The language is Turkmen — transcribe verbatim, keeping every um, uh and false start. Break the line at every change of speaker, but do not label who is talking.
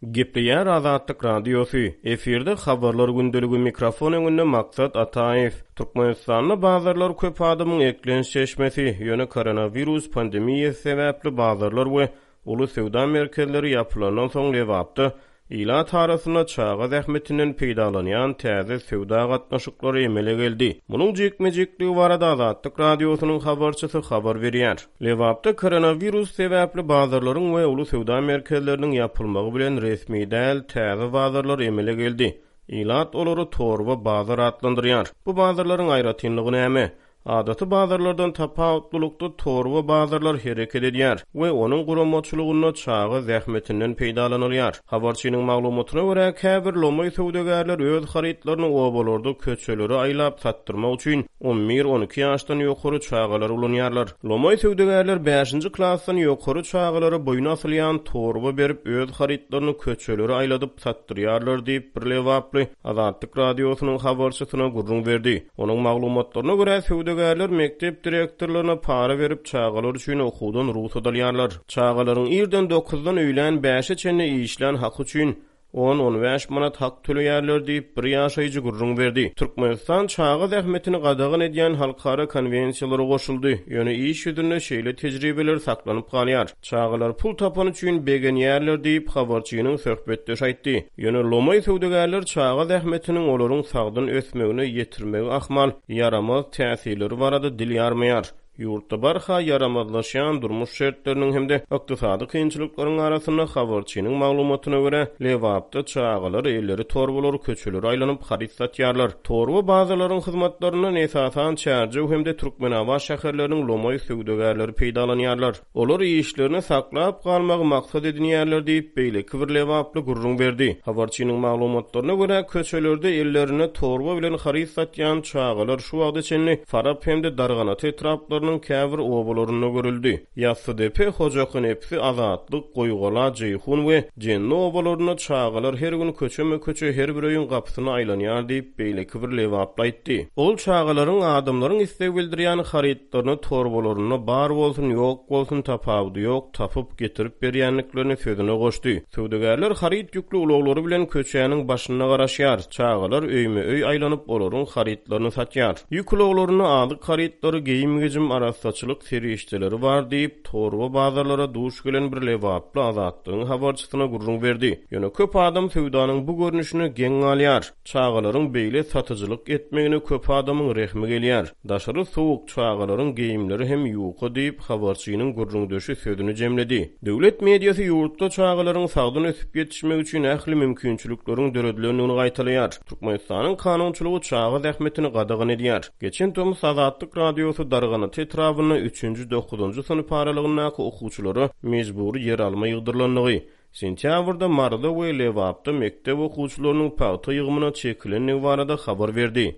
Gepleýär Azatlyk radiosu. Eferde habarlar gündeligi mikrofon öňünde maksat Ataýew. Türkmenistanda bazarlar köp adamyň eklenşeşmesi, ýöne koronavirus pandemiýasy sebäpli bazarlar we uly sewda merkezleri ýapylanan soň lewapdy. İlat arasında çağa zähmetinden peýdalanýan täze sewda gatnaşyklary emele geldi. Munyň jekmejekli barada Azatlyk radiosynyň habarçysy habar berýär. Lewapda koronavirus sebäpli bazarlaryň we uly sewda merkezleriniň ýapylmagy bilen resmi däl täze bazarlar emele geldi. İlat olary torba bazar adlandyrýar. Bu bazarlaryň aýratynlygy näme? Adaty bazarlardan tapawutlukda torba bazarlar hereket edýär we onuň guramaçylygyna çağa zähmetinden peýdalanýar. Habarçynyň maglumatyna görä, käbir lomoy sowdagärler öz haritlaryny obalarda köçeleri aýlap satdyrmak üçin on bir on iki ýaşdan ýokary çağalar ulanýarlar. Lomoy sowdagärler beşinji klassdan ýokary çağalara boyun asylýan torba berip öz haritlaryny köçeleri aýladyp satdyrýarlar diýip bir lewaply Azatlyk radiosynyň habarçysyna gurrun berdi. Onuň maglumatlaryna görä, sowdagärler mektep direktorlaryna para berip çağalar üçin okuwdan ruhsat alýarlar. Çağalaryň irden dokuzdan öýlen beşe çenne işlen hak üçin on on beş manat hak töleýärler diýip bir ýaşaýjy gurrun berdi. Türkmenistan çağa zähmetini gadagan edýän halkara konwensiýalary goşuldy. Ýöne iş ýüzünde şeýle tejribeler saklanyp galýar. Çağalar pul tapan üçin begenýärler diýip habarçynyň söhbetdeş aýtdy. Ýöne lomoy sowdagärler çağa zähmetiniň olaryň sagdan ösmegine ýetirmegi ahmal yaramaz täsirleri barada dil ýarmaýar. Ýurtda barha yaramazlaşan durmuş şertleriniň hemde ykdysady kynçylyklaryň arasynda habarçynyň maglumatyna görä, lewapda çağalar elleri torbalary köçeleri aýlanyp harit satýarlar. Torba bazalaryň hyzmatlaryna esasan çärje hemde Türkmenawa şäherleriniň lomoy sowdagärleri peýdalanýarlar. Olar işlerini saklap galmagy maksat edinýärler diýip beýleki bir lewaply gurrun berdi. Habarçynyň maglumatlaryna görä, köçelerde ellerini torba bilen harit satýan çağalar şu wagtda çenli Farap hemde Darganat etraplarynyn käbir obalaryna görüldi. Ýassydepe, Hojakyň hepsi Azatlyk, Goýgala, Jeyhun we Jenni obalaryna çağalar her gün köçeme köçe her bir öýün gapysyna aýlanýar diýip beýleki bir lewap aýtdy. Ol çağalaryň adamlaryň istek bildirýän haritlaryny torbalaryna bar bolsun, ýok bolsun tapawdy ýok, tapyp getirip berýänliklerini sözüne goşdy. Sowdagärler harit ýükli uloglary bilen köçäniň başyna garaşýar. Çağalar öýme öý aýlanyp olaryň haritlaryny satýar. Ýük uloglaryny adyk haritlary geyim-gejim arasaçylyk serişçileri bar diýip torba bazarlara duş gelen bir lewaply Azatlygyň habarçysyna gurrun berdi. Ýöne köp adam sowdanyň bu görnüşini geň alýar. Çağalaryň beýle satyjylyk etmegine köp adamyň rehmi gelýär. Daşary sowuk çağalaryň geyimleri hem ýuky diýip habarçynyň gurrun döşi sözüni jemledi. Döwlet mediýasy ýurtda çağalaryň sagdan ösüp ýetişmek üçin ähli mümkinçilikleriň döredilenini gaýtalýar. Türkmenistanyň kanunçylygy çağa zähmetini gadagan edýär. Geçen tömüs Azatlyk radiosy Darganat etrawyna üçinji dokuzunji sınıf aralygyndaky okuwçylary mejburi yer alma ýygdyrlanlygy. Sentýabrda marda we lewapda mektep okuwçylarynyň paýta ýygmyna çekilenligi barada habar berdi.